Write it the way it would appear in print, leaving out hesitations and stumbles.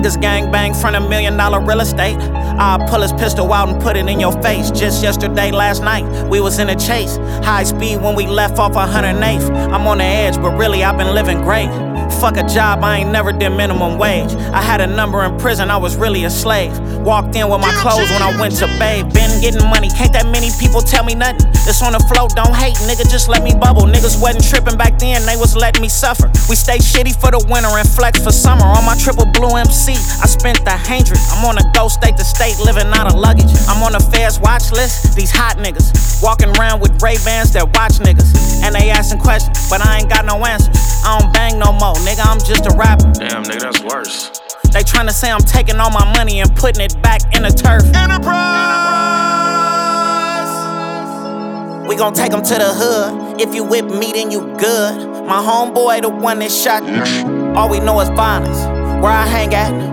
Niggas gangbang front of $1 million real estate. I'll pull his pistol out and put it in your face. Just yesterday, last night, we was in a chase. High speed when we left off 108th. I'm on the edge, but really I've been living great. Fuck a job, I ain't never did minimum wage. I had a number in prison, I was really a slave. Walked in with my clothes when I went to bathe. Been getting money, can't that many people tell me nothing. This on the float, don't hate, nigga, just let me bubble. Niggas wasn't tripping back then, they was letting me suffer. We stay shitty for the winter and flex for summer. On my triple blue MC, I spent the 100. I'm on a go state to state, living out of luggage. I'm on the feds watch list, these hot niggas walking around with Ray-Bans that watch niggas. And they asking questions, but I ain't got no answers. I don't bang no more, nigga, I'm just a rapper. Damn, nigga, that's worse. They tryna say I'm taking all my money and putting it back in the turf. Enterprise. We gon' take them to the hood. If you with me, then you good. My homeboy, the one that shot. All we know is violence. Where I hang at,